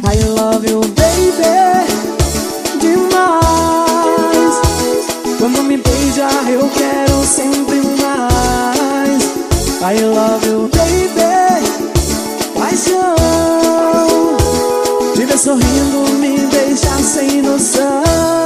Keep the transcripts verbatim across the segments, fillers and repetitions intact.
I love you, baby, demais. Quando me beija eu quero sempre mais. I love you, baby, paixão. Te ver sorrindo me deixa sem noção.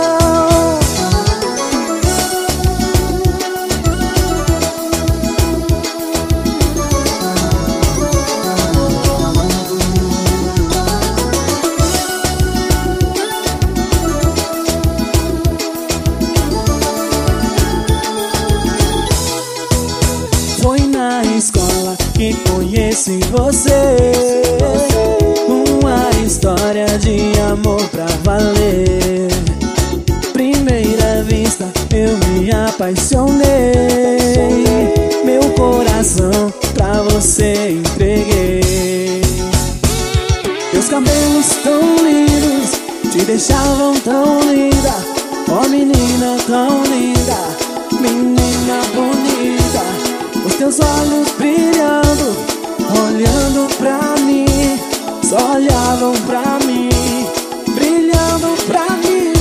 Foi na escola que conheci você, uma história de amor pra valer. Primeira vista eu me apaixonei, meu coração pra você entreguei. Teus cabelos tão lindos te deixavam tão linda. Oh menina tão linda, menina bonita. Os teus olhos brilhando, olhando pra mim, só olhavam pra mim, brilhando pra mim.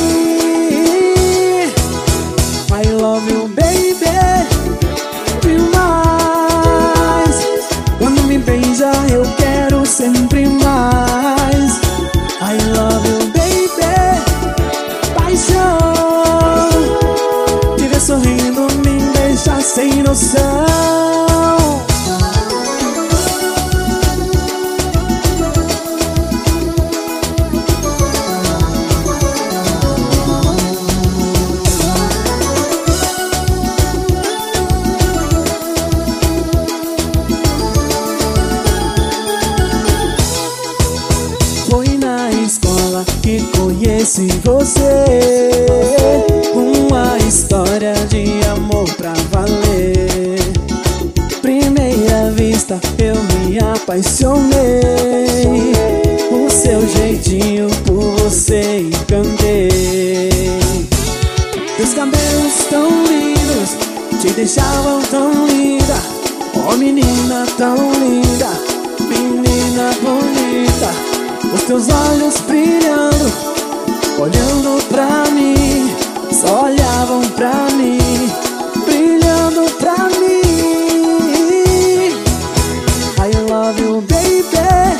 I love you, baby, demais. Quando me beija eu quero sempre mais. I love you, baby, paixão. Te ver sorrindo me deixa sem noção. Foi na escola que conheci você, uma história de amor pra valer. Primeira vista eu me apaixonei, o seu jeitinho por você encantei. Teus cabelos tão lindos te deixavam tão linda. Oh menina tão linda, menina bonita. Os teus olhos brilhando, olhando pra mim, só olhavam pra mim, brilhando pra mim. I love you, baby,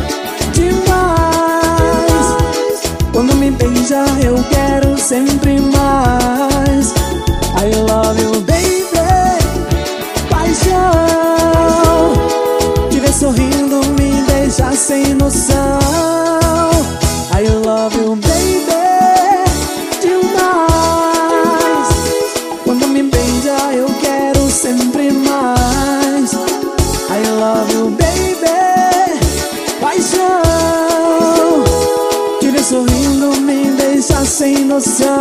demais. Quando me beija eu quero sempre mais. I love you, baby, paixão. Te ver sorrindo me deixa sem noção. I love you, baby, demais. Quando me beija eu quero sempre mais. I love you, baby, paixão. Te ver sorrindo me deixa sem noção.